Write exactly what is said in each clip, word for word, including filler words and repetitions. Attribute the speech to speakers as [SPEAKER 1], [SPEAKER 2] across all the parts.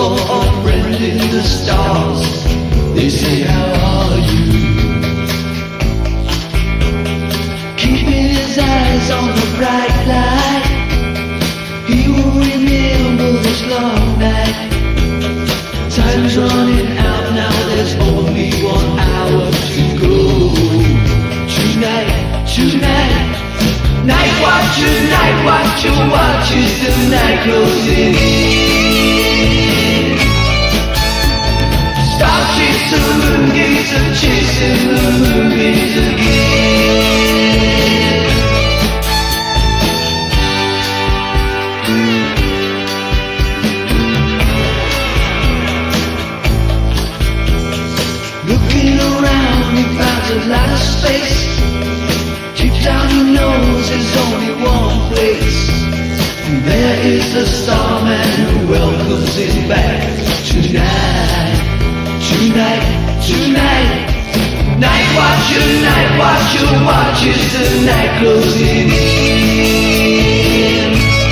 [SPEAKER 1] for unfriending the stars. They say, how are you? Keeping his eyes on the bright light, he will remember this long night. Time's running out now, there's only one hour to go. Tonight, tonight, night watcher, night watcher, watches the night closing in. Star chasing the moongates are chasing the moongates again. Looking around, he finds a lot of space. Deep down he knows there's only one place. And there is the starman who welcomes him back. Tonight, tonight, tonight, night watcher, night watcher, watches the night closing in.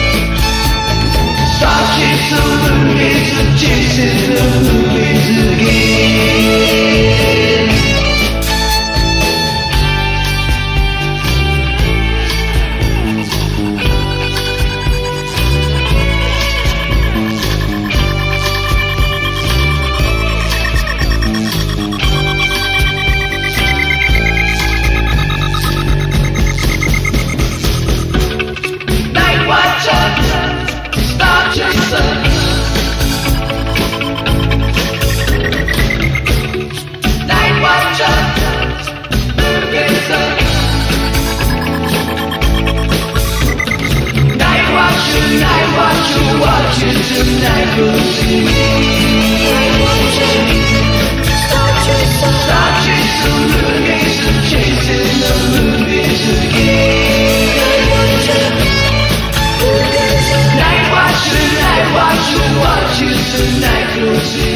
[SPEAKER 1] Star chasing the moongates are chasing the moongates again. Watches the night closing in. Star chasing the moongates and chasing the moongates again. Night watcher, night watcher, watches the night closing in.